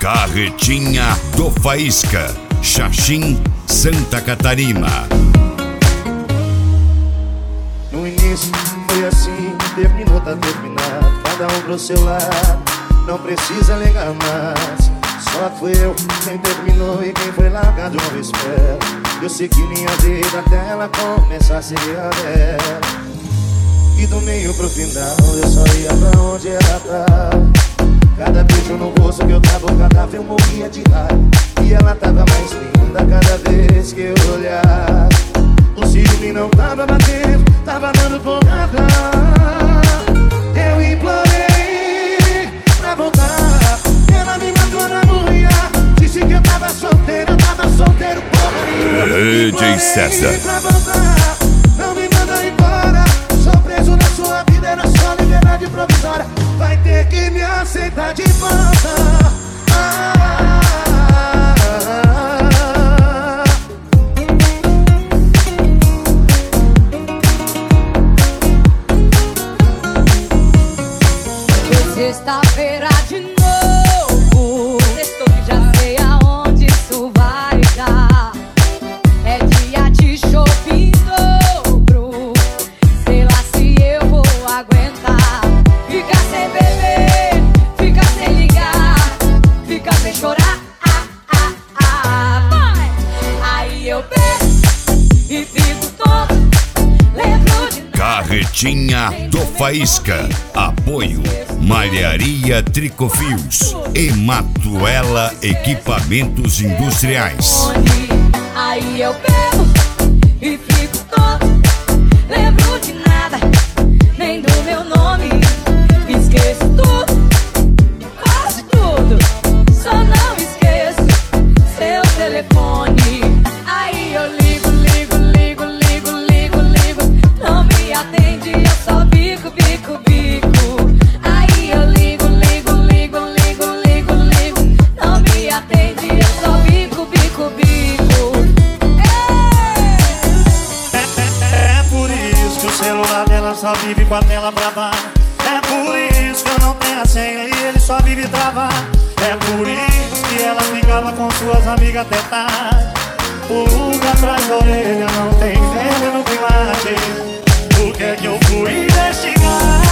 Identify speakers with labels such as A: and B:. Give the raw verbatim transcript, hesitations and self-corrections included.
A: Carretinha do Faísca, Xaxim, Santa Catarina.
B: No início foi assim, terminou, tá terminado, cada um pro seu lado, não precisa ligar mais. Só fui eu quem terminou e quem foi largar de uma vez perto. Eu segui minha vida até ela começar a seguir a dela. E do meio pro final eu só ia pra onde ela tava. Cada beijo no rosto que eu dava, cada vez eu morria de raiva. E ela tava mais linda cada vez que eu olhava. O ciúme não tava batendo, tava dando porrada. Eu implorei pra voltar, ela me matou na murria. Disse que eu tava solteiro, eu tava solteiro, porra.
A: D J César.
B: Pra voltar, não me manda embora. Sou preso na sua vida, era só liberdade provisória. Vai ter que me aceitar de volta. Ah, ah, ah, ah.
C: Sexta-feira de novo, sextou que já sei aonde isso vai dar. É dia de shopping dobro, sei lá se eu vou aguentar. Fica sem beber, fica sem ligar, fica sem chorar, ah, ah, ah, vai. Aí eu bebo e fico tonto, lembro de nada.
A: Carretinha do Faísca. Apoio Malharia Tricofios e Matuela Equipamentos Industriais.
C: Aí eu bebo e fico tonto, lembro de nada, nem do meu nome. Esqueço tudo, quase tudo, só não esqueço seu telefone. Aí eu ligo, ligo, ligo, ligo, ligo, ligo, não me atende, eu só bico, bico, bico. Aí eu ligo, ligo, ligo, ligo, ligo, ligo, não me atende, eu só bico, bico, bico.
D: É por isso que o celular dela só vive com a tela pra baixo. É por isso que eu não tenho a senha e ele só vive travado. É por isso que ela ficava com suas amigas até tarde. O lugar atrás da orelha não tem veneno no que late. O que é que eu fui investigar?